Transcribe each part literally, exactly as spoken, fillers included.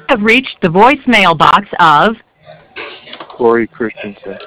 Have reached the voicemail box of Corey Christensen.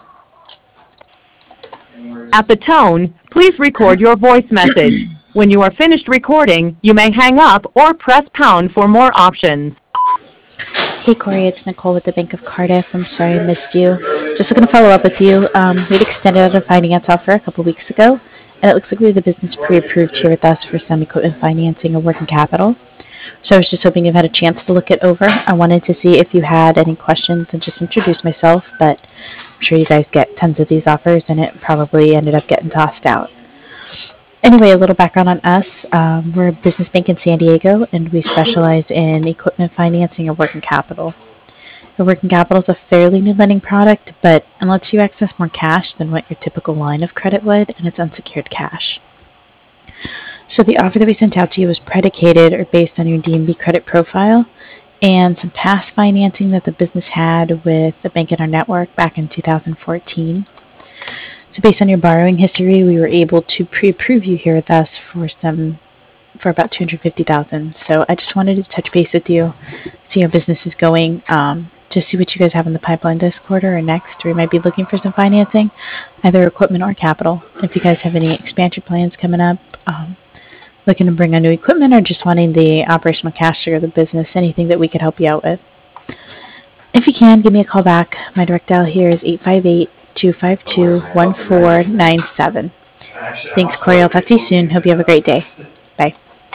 At the tone, please record your voice message. When you are finished recording, you may hang up or press pound for more options. Hey Corey, it's Nicole with the Bank of Cardiff. I'm sorry I missed you. Just looking to follow up with you. Um, we'd extended our finance offer a couple weeks ago, and it looks like we have the business pre-approved here with us for some equipment financing and working capital. So I was just hoping you've had a chance to look it over. I wanted to see if you had any questions and just introduce myself, but I'm sure you guys get tons of these offers, and it probably ended up getting tossed out. Anyway, a little background on us. Um, we're a business bank in San Diego, and we specialize in equipment financing and working capital. The working capital is a fairly new lending product, but it lets you access more cash than what your typical line of credit would, and it's unsecured cash. So the offer that we sent out to you was predicated or based on your D and B credit profile and some past financing that the business had with a bank in our network back in two thousand fourteen. So based on your borrowing history, we were able to pre-approve you here with us for some for about two hundred fifty thousand dollars. So I just wanted to touch base with you, see how business is going, um, just see what you guys have in the pipeline this quarter or next, or you might be looking for some financing, either equipment or capital. If you guys have any expansion plans coming up, um, looking to bring on new equipment, or just wanting the operational cash to grow the business, anything that we could help you out with. If you can, give me a call back. My direct dial here is eight five eight, two five two, one four nine seven. Thanks, Corey. I'll talk to you soon. Hope you have a great day. Bye.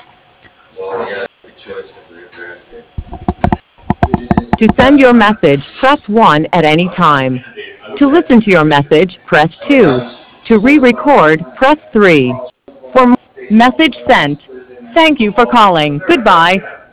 To send your message, press one at any time. To listen to your message, press two. To re-record, press three. For more message sent. Thank you for calling. Goodbye.